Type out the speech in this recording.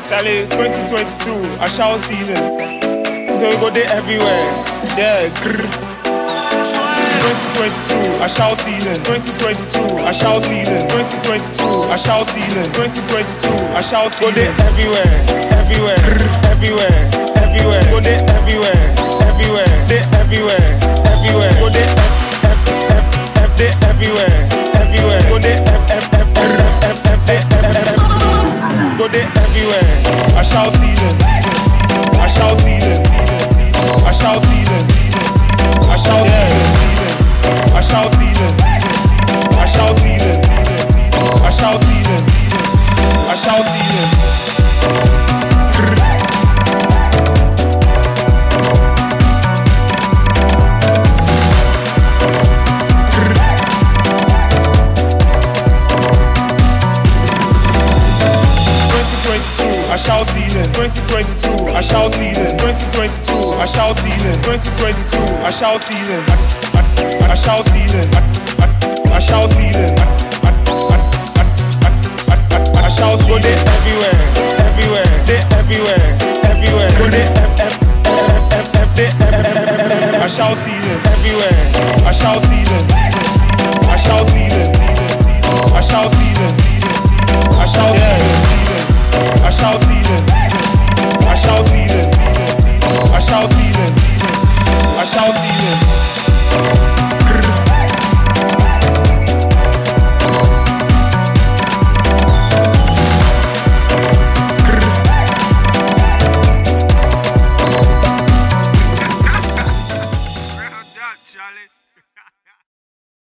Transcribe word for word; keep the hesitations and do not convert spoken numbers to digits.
Sally, twenty twenty-two, a shower season. So we go there everywhere. Yeah, grrr. twenty twenty-two, a shower season. twenty twenty-two, a shower season. twenty twenty-two, a shower season. twenty twenty-two, a shower season. Go there everywhere, everywhere, grrr. everywhere, everywhere. Go there everywhere, everywhere, there everywhere, everywhere. Go there, ev, ev, ev, ev, there everywhere, everywhere. Go there, ev, ev, ev, ev, ev, ev, ev, ev, ev. Go there everywhere. A shower season, a shower season, a shower season, a shower season, a shower season, a shower season, a shower season, a shower season. A shower season, twenty twenty-two, a shower season, twenty twenty-two, a shower season, twenty twenty-two, a shower season, a shower season, a shower season, a shower season. Go there everywhere, everywhere, there everywhere, everywhere. Go there, a shower season, everywhere, a shower season, a shower season.